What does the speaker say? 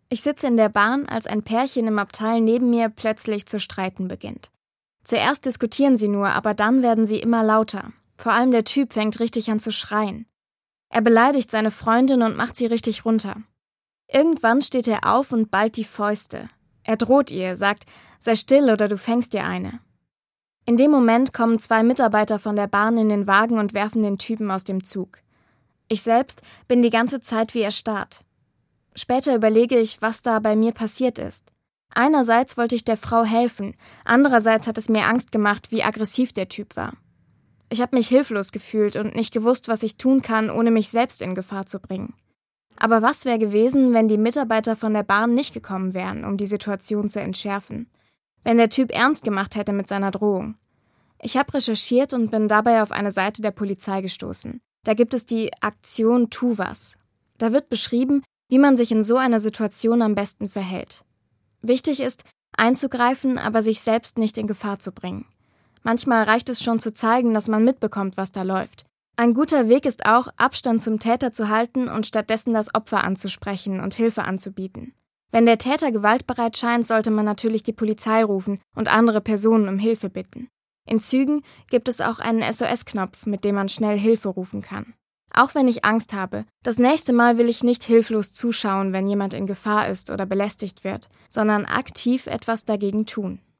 Ich sitze in der Bahn, als ein Pärchen im Abteil neben mir plötzlich zu streiten beginnt. Zuerst diskutieren sie nur, aber dann werden sie immer lauter. Vor allem der Typ fängt richtig an zu schreien. Er beleidigt seine Freundin und macht sie richtig runter. Irgendwann steht er auf und ballt die Fäuste. Er droht ihr, sagt, sei still oder du fängst dir eine. In dem Moment kommen 2 Mitarbeiter von der Bahn in den Wagen und werfen den Typen aus dem Zug. Ich selbst bin die ganze Zeit wie erstarrt. Später überlege ich, was da bei mir passiert ist. Einerseits wollte ich der Frau helfen, andererseits hat es mir Angst gemacht, wie aggressiv der Typ war. Ich habe mich hilflos gefühlt und nicht gewusst, was ich tun kann, ohne mich selbst in Gefahr zu bringen. Aber was wäre gewesen, wenn die Mitarbeiter von der Bahn nicht gekommen wären, um die Situation zu entschärfen? Wenn der Typ ernst gemacht hätte mit seiner Drohung? Ich habe recherchiert und bin dabei auf eine Seite der Polizei gestoßen. Da gibt es die Aktion Tu was. Da wird beschrieben, wie man sich in so einer Situation am besten verhält. Wichtig ist, einzugreifen, aber sich selbst nicht in Gefahr zu bringen. Manchmal reicht es schon zu zeigen, dass man mitbekommt, was da läuft. Ein guter Weg ist auch, Abstand zum Täter zu halten und stattdessen das Opfer anzusprechen und Hilfe anzubieten. Wenn der Täter gewaltbereit scheint, sollte man natürlich die Polizei rufen und andere Personen um Hilfe bitten. In Zügen gibt es auch einen SOS-Knopf, mit dem man schnell Hilfe rufen kann. Auch wenn ich Angst habe, das nächste Mal will ich nicht hilflos zuschauen, wenn jemand in Gefahr ist oder belästigt wird, sondern aktiv etwas dagegen tun.